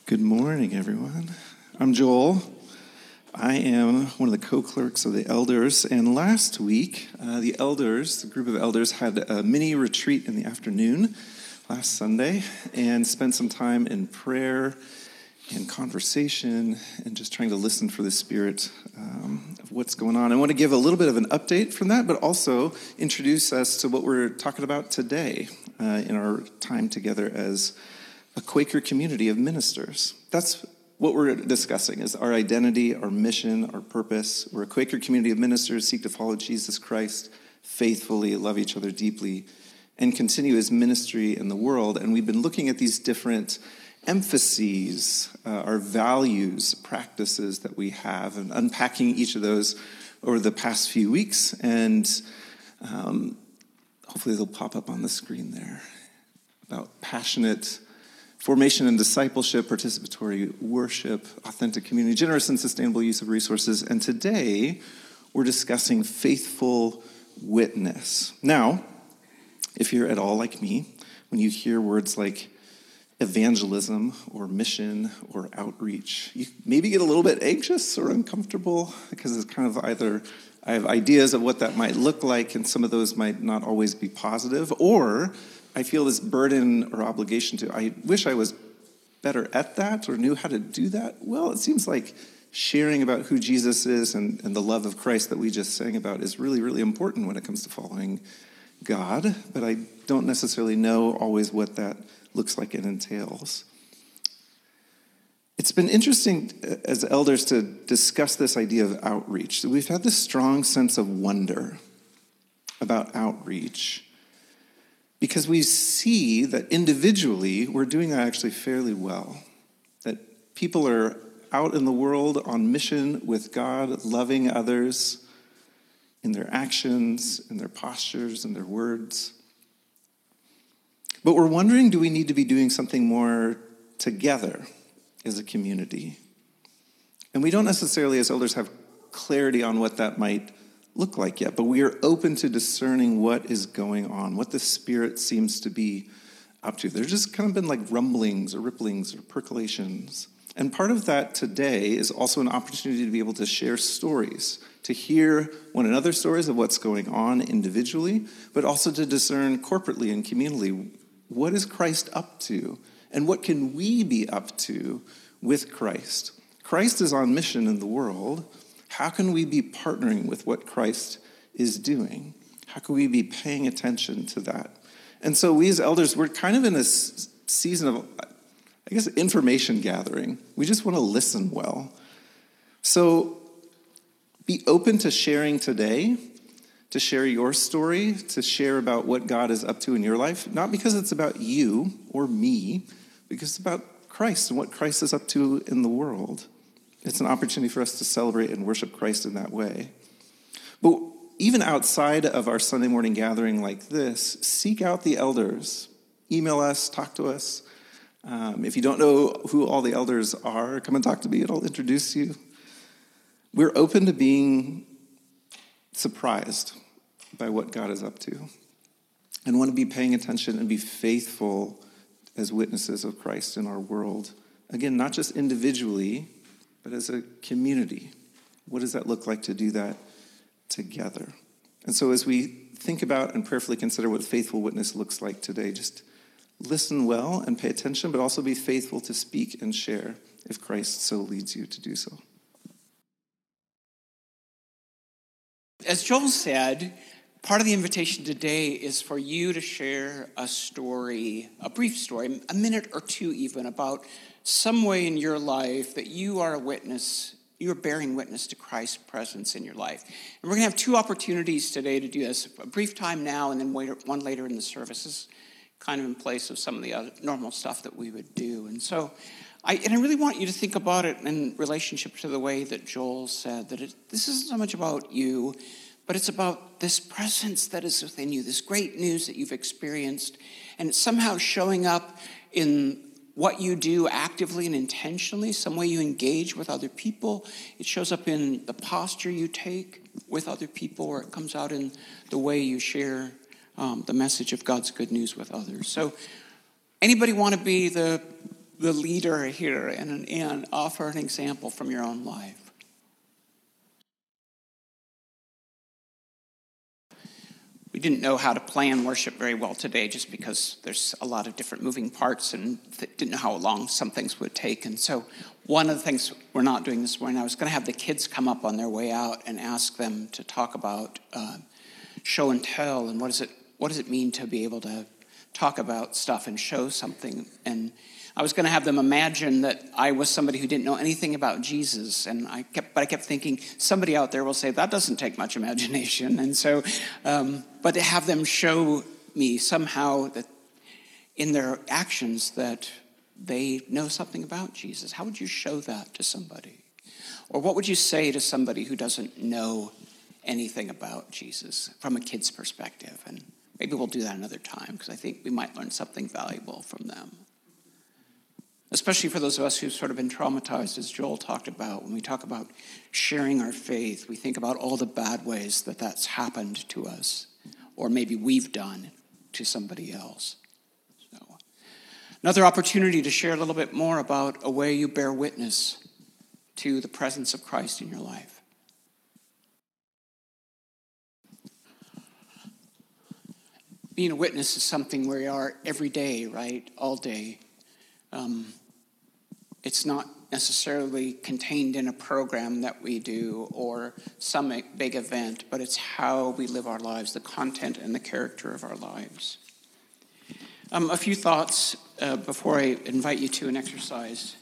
Good morning, everyone. I'm Joel. I am one of the co-clerks of the elders, and last week, the group of elders, had a mini retreat in the afternoon last Sunday and spent some time in prayer and conversation and just trying to listen for the Spirit of what's going on. I want to give a little bit of an update from that, but also introduce us to what we're talking about today in our time together as a Quaker community of ministers. That's what we're discussing, is our identity, our mission, our purpose. We're a Quaker community of ministers, seek to follow Jesus Christ faithfully, love each other deeply, and continue his ministry in the world. And we've been looking at these different emphases, our values, practices that we have, and unpacking each of those over the past few weeks. And hopefully they'll pop up on the screen there, about passionate formation and discipleship, participatory worship, authentic community, generous and sustainable use of resources. And today, we're discussing faithful witness. Now, if you're at all like me, when you hear words like evangelism or mission or outreach, you maybe get a little bit anxious or uncomfortable because it's kind of either I have ideas of what that might look like, and some of those might not always be positive, or I feel this burden or obligation I wish I was better at that or knew how to do that. Well, it seems like sharing about who Jesus is and the love of Christ that we just sang about is really, really important when it comes to following God, but I don't necessarily know always what that looks like and entails. It's been interesting as elders to discuss this idea of outreach. So we've had this strong sense of wonder about outreach, because we see that individually, we're doing that actually fairly well. That people are out in the world on mission with God, loving others in their actions, in their postures, in their words. But we're wondering, do we need to be doing something more together as a community? And we don't necessarily, as elders, have clarity on what that might look like yet, but we are open to discerning what is going on, what the Spirit seems to be up to. There's just kind of been like rumblings or ripplings or percolations. And part of that today is also an opportunity to be able to share stories, to hear one another's stories of what's going on individually, but also to discern corporately and communally, what is Christ up to? And what can we be up to with Christ? Christ is on mission in the world. How can we be partnering with what Christ is doing? How can we be paying attention to that? And so we as elders, we're kind of in a season of, I guess, information gathering. We just want to listen well. So be open to sharing today, to share your story, to share about what God is up to in your life, not because it's about you or me, because it's about Christ and what Christ is up to in the world. It's an opportunity for us to celebrate and worship Christ in that way. But even outside of our Sunday morning gathering like this, seek out the elders. Email us, talk to us. If you don't know who all the elders are, come and talk to me and I'll introduce you. We're open to being surprised by what God is up to and want to be paying attention and be faithful as witnesses of Christ in our world. Again, not just individually, but as a community. What does that look like to do that together? And so as we think about and prayerfully consider what faithful witness looks like today, just listen well and pay attention, but also be faithful to speak and share if Christ so leads you to do so. As Joel said, part of the invitation today is for you to share a story, a brief story, a minute or two even, about some way in your life that you are a witness, you are bearing witness to Christ's presence in your life. And we're going to have two opportunities today to do this, a brief time now and then one later in the services, kind of in place of some of the other normal stuff that we would do. And so I really want you to think about it in relationship to the way that Joel said, that this isn't so much about you, but it's about this presence that is within you, this great news that you've experienced, and it's somehow showing up in what you do actively and intentionally, some way you engage with other people. It shows up in the posture you take with other people, or it comes out in the way you share the message of God's good news with others. So anybody want to be the the leader here and offer an example from your own life. We didn't know how to plan worship very well today just because there's a lot of different moving parts and didn't know how long some things would take. And so one of the things we're not doing this morning, I was going to have the kids come up on their way out and ask them to talk about show and tell and what does it mean to be able to talk about stuff and show something. And I was going to have them imagine that I was somebody who didn't know anything about Jesus, and I kept thinking somebody out there will say that doesn't take much imagination, and so, but to have them show me somehow that in their actions that they know something about Jesus. How would you show that to somebody, or what would you say to somebody who doesn't know anything about Jesus from a kid's perspective? And maybe we'll do that another time because I think we might learn something valuable from them. Especially for those of us who've sort of been traumatized, as Joel talked about. When we talk about sharing our faith, we think about all the bad ways that that's happened to us, or maybe we've done to somebody else. So, another opportunity to share a little bit more about a way you bear witness to the presence of Christ in your life. Being a witness is something where we are every day, right? All day. It's not necessarily contained in a program that we do or some big event, but it's how we live our lives, the content and the character of our lives. A few thoughts before I invite you to an exercise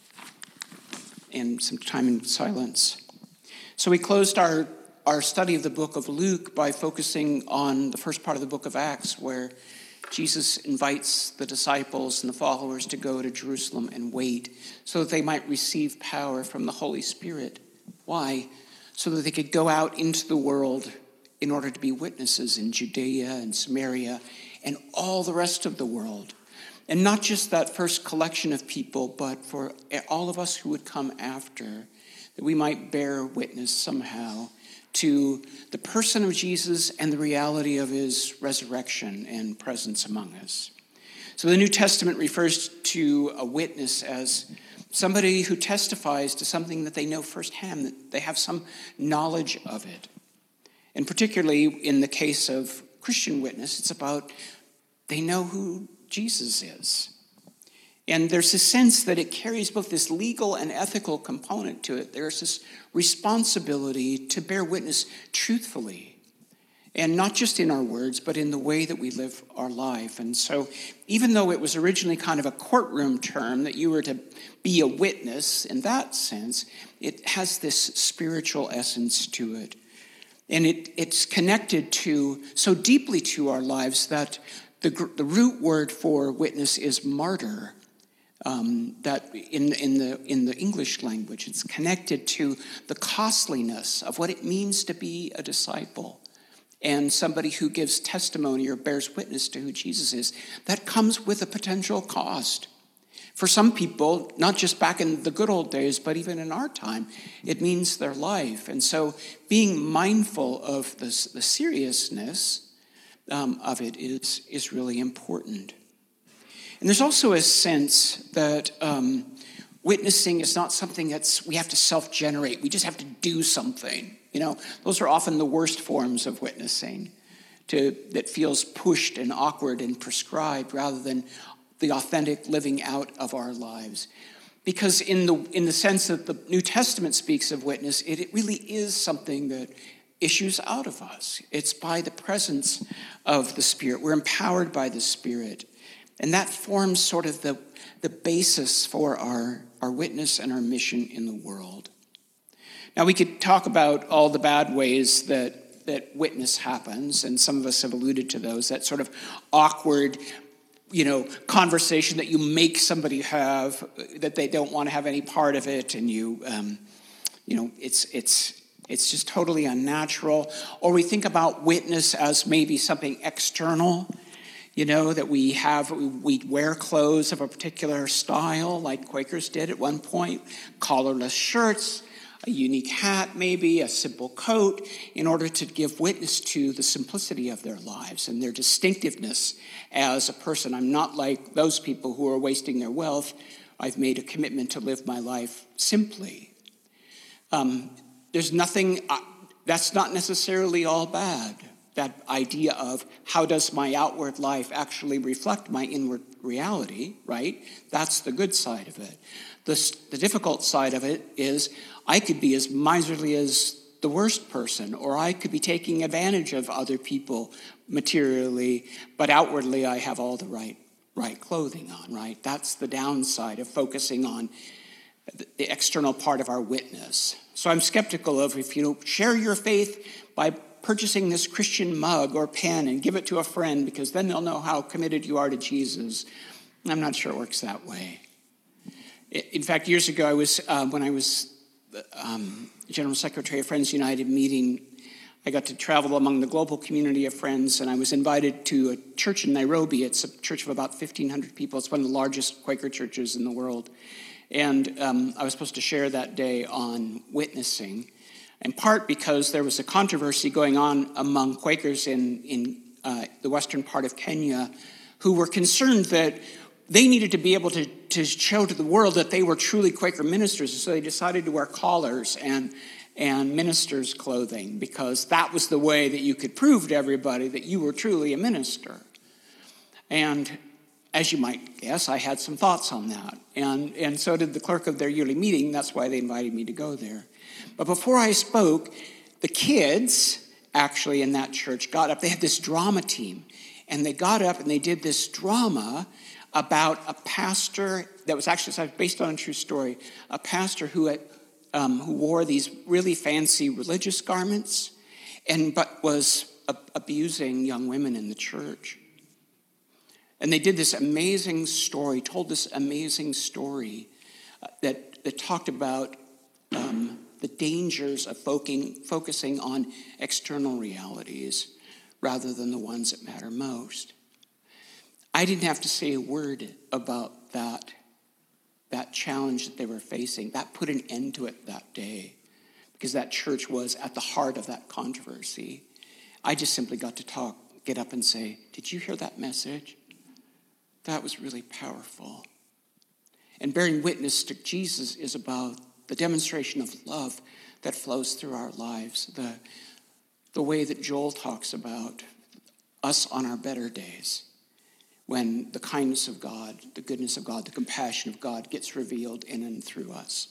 and some time in silence. So we closed our study of the book of Luke by focusing on the first part of the book of Acts, where Jesus invites the disciples and the followers to go to Jerusalem and wait so that they might receive power from the Holy Spirit. Why? So that they could go out into the world in order to be witnesses in Judea and Samaria and all the rest of the world. And not just that first collection of people, but for all of us who would come after, that we might bear witness somehow to the person of Jesus and the reality of his resurrection and presence among us. So the New Testament refers to a witness as somebody who testifies to something that they know firsthand, that they have some knowledge of it. And particularly in the case of Christian witness, it's about they know who Jesus is. And there's a sense that it carries both this legal and ethical component to it. There's this responsibility to bear witness truthfully, and not just in our words, but in the way that we live our life. And so even though it was originally kind of a courtroom term that you were to be a witness in that sense, it has this spiritual essence to it. And it's connected to so deeply to our lives that the root word for witness is martyr. That in the English language, it's connected to the costliness of what it means to be a disciple and somebody who gives testimony or bears witness to who Jesus is. That comes with a potential cost. For some people, not just back in the good old days, but even in our time, it means their life. And so being mindful of the seriousness of it is really important. And there's also a sense that witnessing is not something we have to self-generate. We just have to do something. You know, those are often the worst forms of witnessing, that feels pushed and awkward and prescribed rather than the authentic living out of our lives. Because in the sense that the New Testament speaks of witness, it really is something that issues out of us. It's by the presence of the Spirit. We're empowered by the Spirit. And that forms sort of the basis for our witness and our mission in the world. Now, we could talk about all the bad ways that witness happens, and some of us have alluded to those, that sort of awkward, conversation that you make somebody have, that they don't want to have any part of it, and it's just totally unnatural. Or we think about witness as maybe something external, that we wear clothes of a particular style, like Quakers did at one point, collarless shirts, a unique hat, maybe a simple coat, in order to give witness to the simplicity of their lives and their distinctiveness as a person. I'm not like those people who are wasting their wealth. I've made a commitment to live my life simply. There's nothing, that's not necessarily all bad. That idea of how does my outward life actually reflect my inward reality, right? That's the good side of it. The difficult side of it is I could be as miserly as the worst person, or I could be taking advantage of other people materially, but outwardly I have all the right clothing on, right? That's the downside of focusing on the external part of our witness. So I'm skeptical of if you share your faith by purchasing this Christian mug or pen and give it to a friend, because then they'll know how committed you are to Jesus. I'm not sure it works that way. In fact, years ago, when I was General Secretary of Friends United meeting, I got to travel among the global community of friends, and I was invited to a church in Nairobi. It's a church of about 1,500 people. It's one of the largest Quaker churches in the world. And I was supposed to share that day on witnessing, in part because there was a controversy going on among Quakers in the western part of Kenya who were concerned that they needed to be able to show to the world that they were truly Quaker ministers. So they decided to wear collars and ministers' clothing, because that was the way that you could prove to everybody that you were truly a minister. And as you might guess, I had some thoughts on that. And so did the clerk of their yearly meeting. That's why they invited me to go there. But before I spoke, the kids actually in that church got up. They had this drama team. And they got up and they did this drama about a pastor that was actually based on a true story, a pastor who wore these really fancy religious garments but was abusing young women in the church. And they did this amazing story, told this amazing story that talked about the dangers of focusing on external realities rather than the ones that matter most. I didn't have to say a word about that challenge that they were facing. That put an end to it that day, because that church was at the heart of that controversy. I just simply got to get up and say, "Did you hear that message? That was really powerful." And bearing witness to Jesus is about the demonstration of love that flows through our lives, the way that Joel talks about us on our better days, when the kindness of God, the goodness of God, the compassion of God gets revealed in and through us.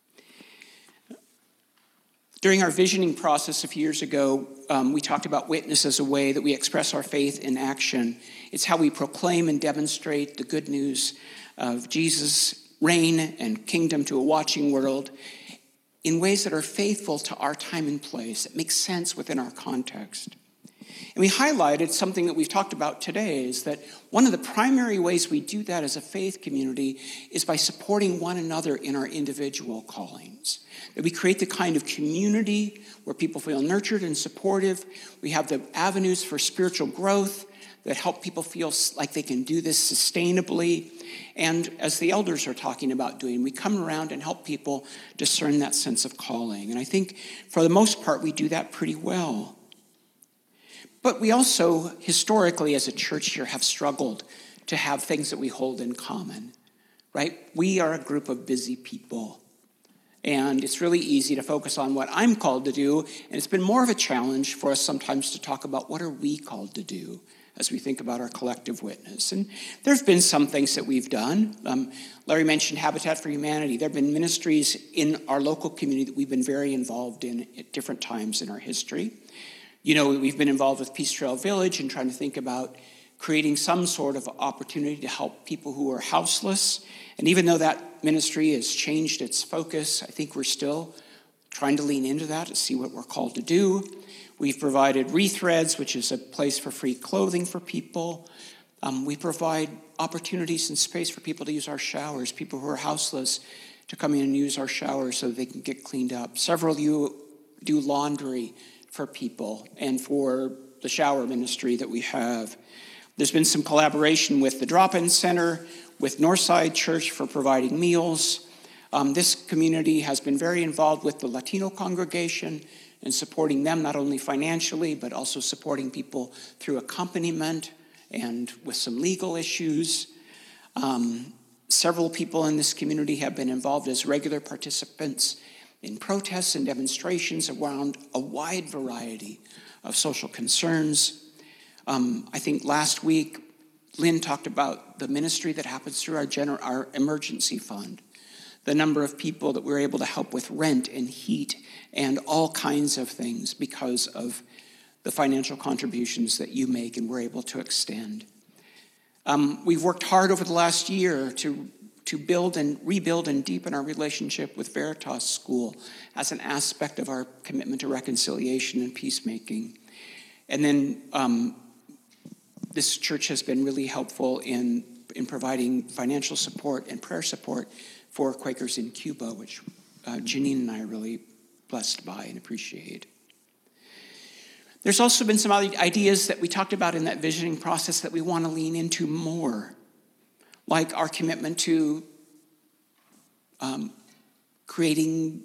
During our visioning process a few years ago, we talked about witness as a way that we express our faith in action. It's how we proclaim and demonstrate the good news of Jesus' reign and kingdom to a watching world in ways that are faithful to our time and place, that make sense within our context. And we highlighted something that we've talked about today, is that one of the primary ways we do that as a faith community is by supporting one another in our individual callings. That we create the kind of community where people feel nurtured and supportive. We have the avenues for spiritual growth that help people feel like they can do this sustainably. And as the elders are talking about doing, we come around and help people discern that sense of calling. And I think for the most part, we do that pretty well. But we also, historically, as a church here, have struggled to have things that we hold in common, right? We are a group of busy people, and it's really easy to focus on what I'm called to do, and it's been more of a challenge for us sometimes to talk about what are we called to do as we think about our collective witness. And there have been some things that we've done. Larry mentioned Habitat for Humanity. There have been ministries in our local community that we've been very involved in at different times in our history. You know, we've been involved with Peace Trail Village and trying to think about creating some sort of opportunity to help people who are houseless. And even though that ministry has changed its focus, I think we're still trying to lean into that to see what we're called to do. We've provided Rethreads, which is a place for free clothing for people. We provide opportunities and space for people to use our showers, people who are houseless to come in and use our showers so they can get cleaned up. Several of you do laundry for people and for the shower ministry that we have. There's been some collaboration with the Drop-In Center, with Northside Church for providing meals. This community has been very involved with the Latino congregation and supporting them not only financially, but also supporting people through accompaniment and with some legal issues. Several people in this community have been involved as regular participants in protests and demonstrations around a wide variety of social concerns. I think last week, Lynn talked about the ministry that happens through our emergency fund, the number of people that we're able to help with rent and heat and all kinds of things because of the financial contributions that you make and we're able to extend. We've worked hard over the last year to build and rebuild and deepen our relationship with Veritas School as an aspect of our commitment to reconciliation and peacemaking. And then this church has been really helpful in providing financial support and prayer support for Quakers in Cuba, which Janine and I are really blessed by and appreciate. There's also been some other ideas that we talked about in that visioning process that we want to lean into more, like our commitment to creating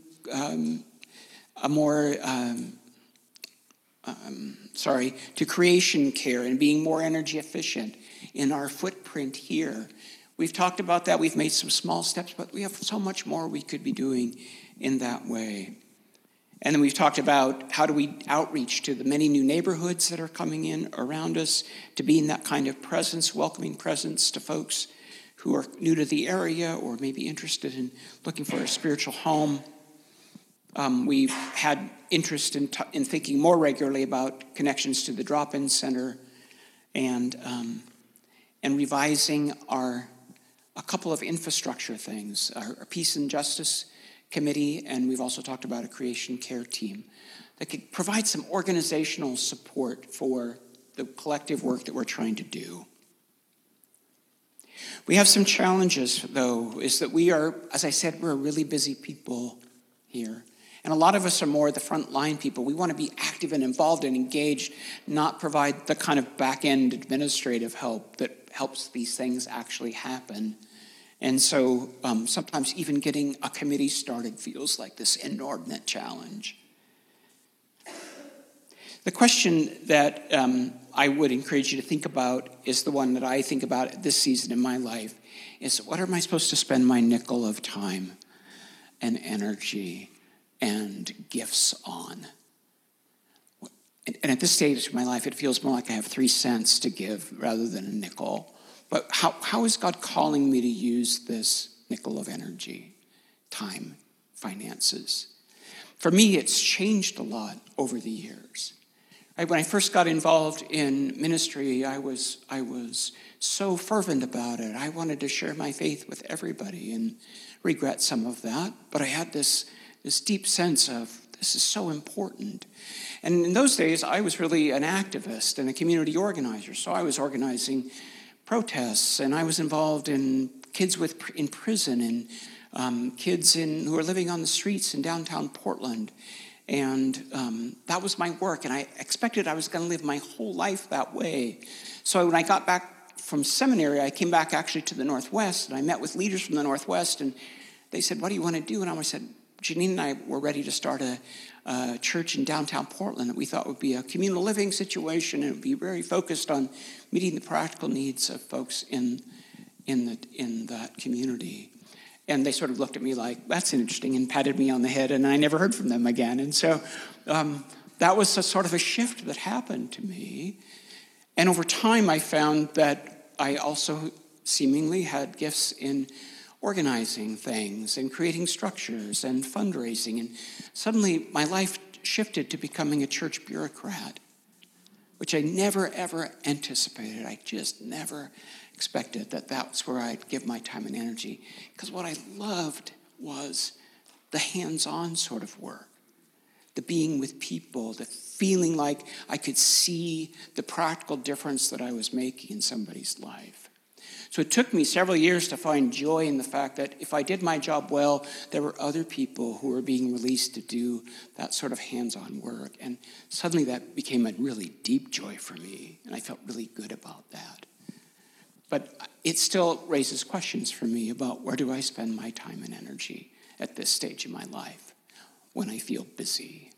to creation care and being more energy efficient in our footprint here. We've talked about that. We've made some small steps, but we have so much more we could be doing in that way. And then we've talked about how do we outreach to the many new neighborhoods that are coming in around us, to being that kind of presence, welcoming presence to folks who are new to the area or maybe interested in looking for a spiritual home. We've had interest in thinking more regularly about connections to the drop-in center and revising a couple of infrastructure things, our Peace and Justice Committee, and we've also talked about a creation care team that could provide some organizational support for the collective work that we're trying to do. We have some challenges, though, is that we are, as I said, we're really busy people here. And a lot of us are more the frontline people. We want to be active and involved and engaged, not provide the kind of back-end administrative help that helps these things actually happen. And so sometimes even getting a committee started feels like this inordinate challenge. The question that I would encourage you to think about is the one that I think about this season in my life, is what am I supposed to spend my nickel of time and energy and gifts on? And at this stage of my life, it feels more like I have 3 cents to give rather than a nickel. But how is God calling me to use this nickel of energy, time, finances? For me, it's changed a lot over the years. When I first got involved in ministry, I was so fervent about it. I wanted to share my faith with everybody and regret some of that. But I had this deep sense of this is so important. And in those days, I was really an activist and a community organizer. So I was organizing protests, and I was involved in kids in prison and kids who were living on the streets in downtown Portland. And that was my work, and I expected I was going to live my whole life that way. So when I got back from seminary, I came back actually to the Northwest, and I met with leaders from the Northwest, and they said, "What do you want to do?" And I said, Janine and I were ready to start a church in downtown Portland that we thought would be a communal living situation, and it would be very focused on meeting the practical needs of folks in that community. And they sort of looked at me like, that's interesting, and patted me on the head, and I never heard from them again. And so that was a sort of a shift that happened to me. And over time, I found that I also seemingly had gifts in organizing things and creating structures and fundraising. And suddenly, my life shifted to becoming a church bureaucrat, which I never, ever anticipated. I just never expected that that's where I'd give my time and energy. Because what I loved was the hands-on sort of work, the being with people, the feeling like I could see the practical difference that I was making in somebody's life. So it took me several years to find joy in the fact that if I did my job well, there were other people who were being released to do that sort of hands-on work. And suddenly that became a really deep joy for me, and I felt really good about that. But it still raises questions for me about where do I spend my time and energy at this stage in my life when I feel busy.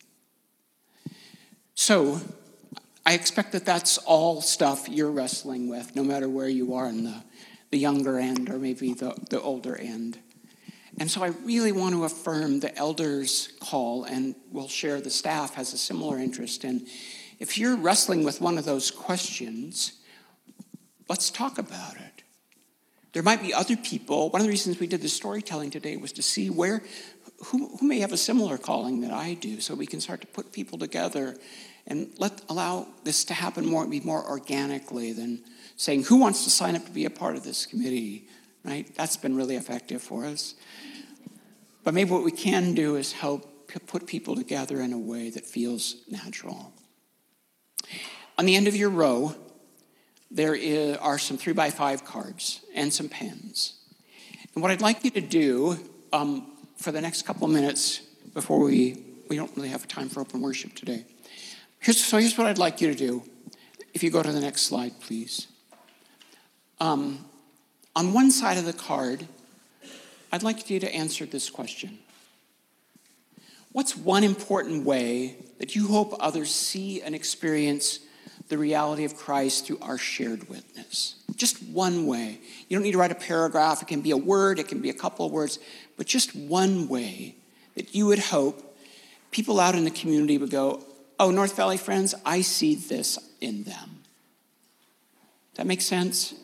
So I expect that that's all stuff you're wrestling with, no matter where you are in the younger end or maybe the older end. And so I really want to affirm the elders' call, and we'll share the staff has a similar interest in. If you're wrestling with one of those questions, let's talk about it. There might be other people. One of the reasons we did the storytelling today was to see who may have a similar calling that I do, so we can start to put people together and allow this to happen be more organically than saying, who wants to sign up to be a part of this committee, right? That's been really effective for us. But maybe what we can do is help put people together in a way that feels natural. On the end of your row, there are some 3x5 cards and some pens. And what I'd like you to do for the next couple of minutes before we don't really have time for open worship today. Here's what I'd like you to do. If you go to the next slide, please. On one side of the card, I'd like you to answer this question. What's one important way that you hope others see and experience the reality of Christ through our shared witness? Just one way. You don't need to write a paragraph. It can be a word. It can be a couple of words. But just one way that you would hope people out in the community would go, oh, North Valley friends, I see this in them. That makes sense?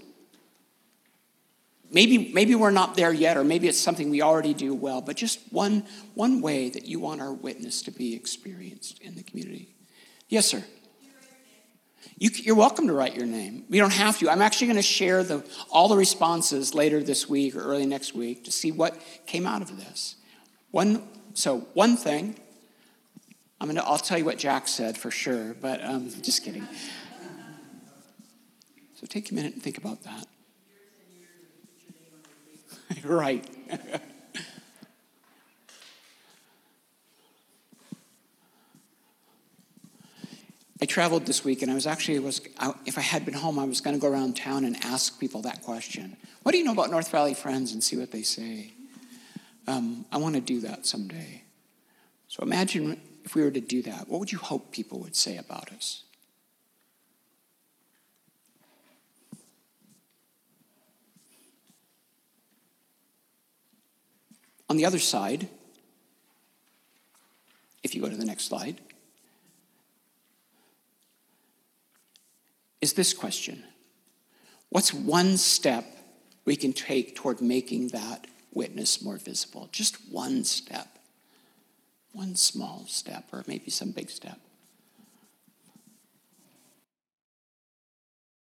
Maybe we're not there yet, or maybe it's something we already do well, but just one way that you want our witness to be experienced in the community. Yes, sir. You're welcome to write your name. You don't have to. I'm actually going to share all the responses later this week or early next week to see what came out of this. One thing, I'll tell you what Jack said for sure, but just kidding. So take a minute and think about that. Right. I traveled this week, and if I had been home, I was going to go around town and ask people that question. What do you know about North Valley Friends, and see what they say? I want to do that someday. So imagine if we were to do that, what would you hope people would say about us? On the other side, if you go to the next slide, is this question. What's one step we can take toward making that witness more visible? Just one step. One small step, or maybe some big step.